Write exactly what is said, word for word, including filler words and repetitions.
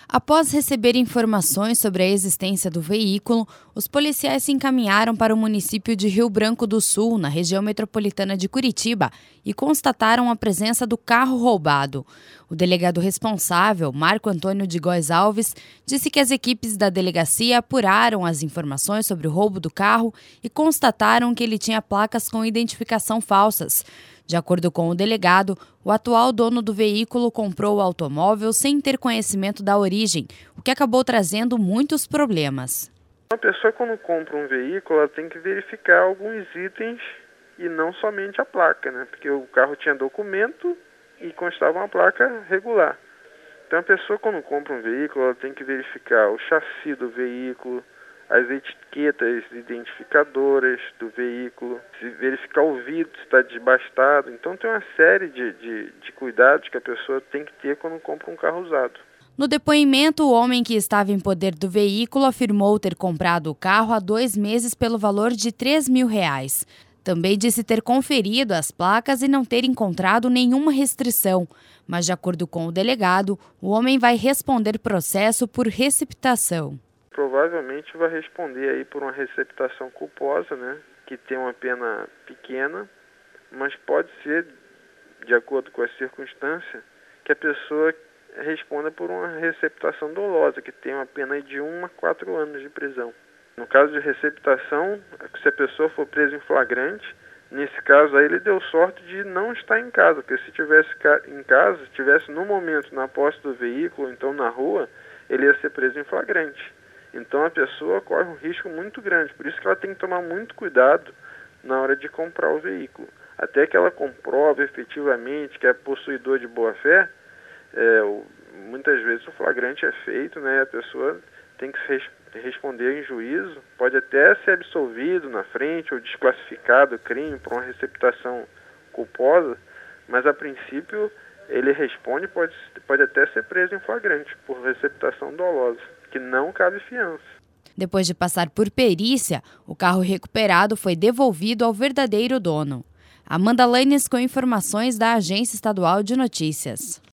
Após receber informações sobre a existência do veículo, os policiais se encaminharam para o município de Rio Branco do Sul, na região metropolitana de Curitiba, e constataram a presença do carro roubado. O delegado responsável, Marco Antônio de Góes Alves, disse que as equipes da delegacia apuraram as informações sobre o roubo do carro e constataram que ele tinha placas com identificação falsas. De acordo com o delegado, o atual dono do veículo comprou o automóvel sem ter conhecimento da origem, o que acabou trazendo muitos problemas. Uma pessoa, quando compra um veículo, ela tem que verificar alguns itens e não somente a placa, né? Porque o carro tinha documento e constava uma placa regular. Então a pessoa, quando compra um veículo, ela tem que verificar o chassi do veículo, as etiquetas identificadoras do veículo, se verificar o vidro se está desbastado. Então tem uma série de, de, de cuidados que a pessoa tem que ter quando compra um carro usado. No depoimento, o homem que estava em poder do veículo afirmou ter comprado o carro há dois meses pelo valor de três mil reais. Também disse ter conferido as placas e não ter encontrado nenhuma restrição. Mas, de acordo com o delegado, o homem vai responder processo por receptação. Provavelmente vai responder aí por uma receptação culposa, né, que tem uma pena pequena, mas pode ser, de acordo com a circunstância, que a pessoa responda por uma receptação dolosa, que tem uma pena de um a quatro anos de prisão. No caso de receptação, se a pessoa for presa em flagrante, nesse caso aí ele deu sorte de não estar em casa, porque se tivesse em casa, estivesse no momento na posse do veículo, então na rua, ele ia ser preso em flagrante. Então a pessoa corre um risco muito grande, por isso que ela tem que tomar muito cuidado na hora de comprar o veículo. Até que ela comprove efetivamente que é possuidor de boa-fé, é, muitas vezes o flagrante é feito, né, a pessoa tem que res- responder em juízo, pode até ser absolvido na frente ou desclassificado o crime por uma receptação culposa, mas a princípio ele responde, pode, pode até ser preso em flagrante por receptação dolosa, que não cabe fiança. Depois de passar por perícia, o carro recuperado foi devolvido ao verdadeiro dono. Amanda Lanes com informações da Agência Estadual de Notícias.